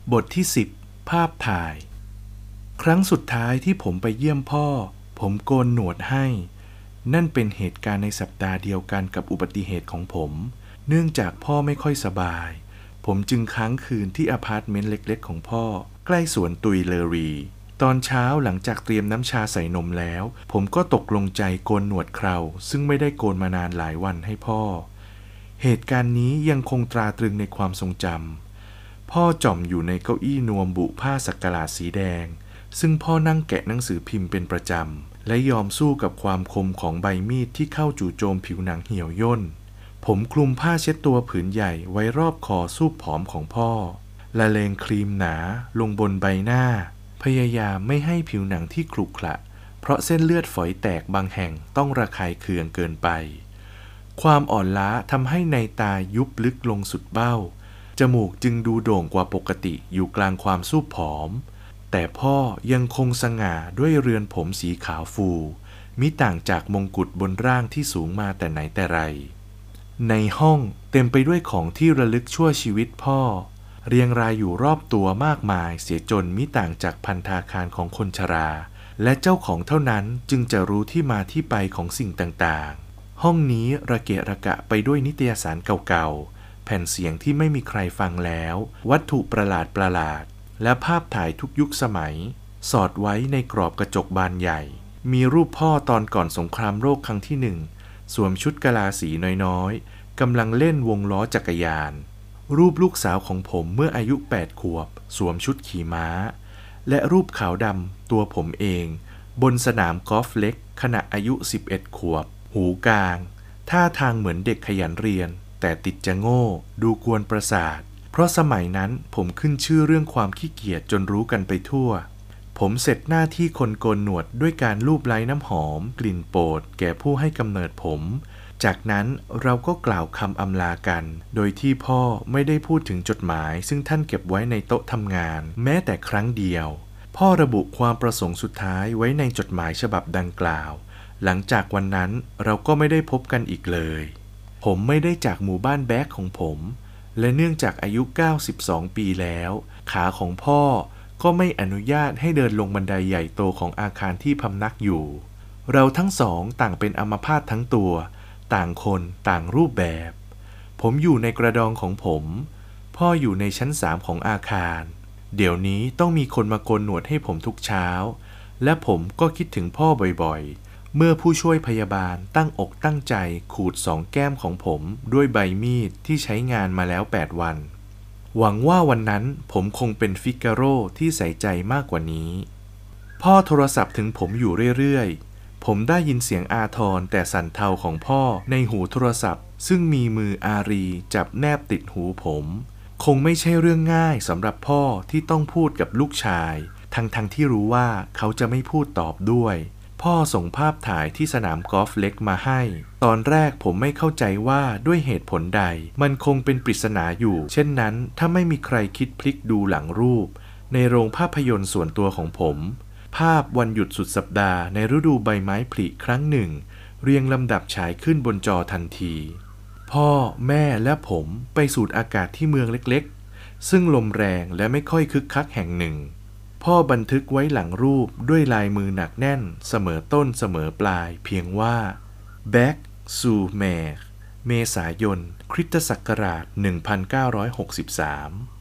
บทที่10ภาพถ่ายครั้งสุดท้ายที่ผมไปเยี่ยมพ่อผมโกนหนวดให้นั่นเป็นเหตุการณ์ในสัปดาห์เดียวกันกับอุบัติเหตุของผมเนื่องจากพ่อไม่ค่อยสบายผมจึงค้างคืนที่อพาร์ตเมนต์เล็กๆของพ่อใกล้สวนตุยเลอรีตอนเช้าหลังจากเตรียมน้ำชาใส่นมแล้วผมก็ตกลงใจโกนหนวดเคราซึ่งไม่ได้โกนมานานหลายวันให้พ่อเหตุการณ์นี้ยังคงตราตรึงในความทรงจำพ่อจ่อมอยู่ในเก้าอี้นวมบุผ้าสักหลาดสีแดงซึ่งพ่อนั่งแกะหนังสือพิมพ์เป็นประจำและยอมสู้กับความคมของใบมีดที่เข้าจู่โจมผิวหนังเหี่ยวย่นผมคลุมผ้าเช็ดตัวผืนใหญ่ไว้รอบคอซูบผอมของพ่อละเลงครีมหนาลงบนใบหน้าพยายามไม่ให้ผิวหนังที่ขรุขระเพราะเส้นเลือดฝอยแตกบางแห่งต้องระคายเคืองเกินไปความอ่อนล้าทำให้ในตายุบลึกลงสุดเบ้าจมูกจึงดูโด่งกว่าปกติอยู่กลางความซูบผอมแต่พ่อยังคงสง่าด้วยเรือนผมสีขาวฟูมิต่างจากมงกุฎบนร่างที่สูงมาแต่ไหนแต่ไรในห้องเต็มไปด้วยของที่ระลึกชั่วชีวิตพ่อเรียงรายอยู่รอบตัวมากมายเสียจนมิต่างจากพันธาคารของคนชราและเจ้าของเท่านั้นจึงจะรู้ที่มาที่ไปของสิ่งต่างๆห้องนี้ระเกะระกะไปด้วยนิตยสารเก่าๆแผ่นเสียงที่ไม่มีใครฟังแล้ววัตถุประหลาดและภาพถ่ายทุกยุคสมัยสอดไว้ในกรอบกระจกบานใหญ่มีรูปพ่อตอนก่อนสงครามโลกครั้งที่1สวมชุดกะลาสีน้อยๆกำลังเล่นวงล้อจักรยานรูปลูกสาวของผมเมื่ออายุ8 ขวบสวมชุดขี่ม้าและรูปขาวดำตัวผมเองบนสนามกอล์ฟเล็กขณะอายุ11 ขวบหูกลางท่าทางเหมือนเด็กขยันเรียนแต่ติดจะโง่ดูกวนประสาทเพราะสมัยนั้นผมขึ้นชื่อเรื่องความขี้เกียจจนรู้กันไปทั่วผมเสร็จหน้าที่คนโกนหนวดด้วยการลูบไล้น้ำหอมกลิ่นโปรดแก่ผู้ให้กำเนิดผมจากนั้นเราก็กล่าวคำอำลากันโดยที่พ่อไม่ได้พูดถึงจดหมายซึ่งท่านเก็บไว้ในโต๊ะทำงานแม้แต่ครั้งเดียวพ่อระบุความประสงค์สุดท้ายไว้ในจดหมายฉบับดังกล่าวหลังจากวันนั้นเราก็ไม่ได้พบกันอีกเลยผมไม่ได้จากหมู่บ้านแบกของผมและเนื่องจากอายุ92 ปีแล้วขาของพ่อก็ไม่อนุญาตให้เดินลงบันไดใหญ่โตของอาคารที่พำนักอยู่เราทั้งสองต่างเป็นอัมพาตทั้งตัวต่างคนต่างรูปแบบผมอยู่ในกระดองของผมพ่ออยู่ในชั้น3ของอาคารเดี๋ยวนี้ต้องมีคนมาโกนหนวดให้ผมทุกเช้าและผมก็คิดถึงพ่อบ่อยๆเมื่อผู้ช่วยพยาบาลตั้งอกตั้งใจขูด2 แก้มของผมด้วยใบมีดที่ใช้งานมาแล้ว8 วันหวังว่าวันนั้นผมคงเป็นฟิกาโรที่ใส่ใจมากกว่านี้พ่อโทรศัพท์ถึงผมอยู่เรื่อยๆผมได้ยินเสียงอาทรแต่สั่นเทาของพ่อในหูโทรศัพท์ซึ่งมีมืออารีจับแนบติดหูผมคงไม่ใช่เรื่องง่ายสำหรับพ่อที่ต้องพูดกับลูกชายทั้งที่รู้ว่าเขาจะไม่พูดตอบด้วยพ่อส่งภาพถ่ายที่สนามกอล์ฟเล็กมาให้ตอนแรกผมไม่เข้าใจว่าด้วยเหตุผลใดมันคงเป็นปริศนาอยู่เช่นนั้นถ้าไม่มีใครคิดพลิกดูหลังรูปในโรงภาพยนตร์ส่วนตัวของผมภาพวันหยุดสุดสัปดาห์ในฤดูใบไม้ผลิครั้งหนึ่งเรียงลำดับฉายขึ้นบนจอทันทีพ่อแม่และผมไปสูดอากาศที่เมืองเล็กๆซึ่งลมแรงและไม่ค่อยคึกคักแห่งหนึ่งพ่อบันทึกไว้หลังรูปด้วยลายมือหนักแน่นเสมอต้นเสมอปลายเพียงว่า Back to Mer เมษายนคริสตศักราช 1963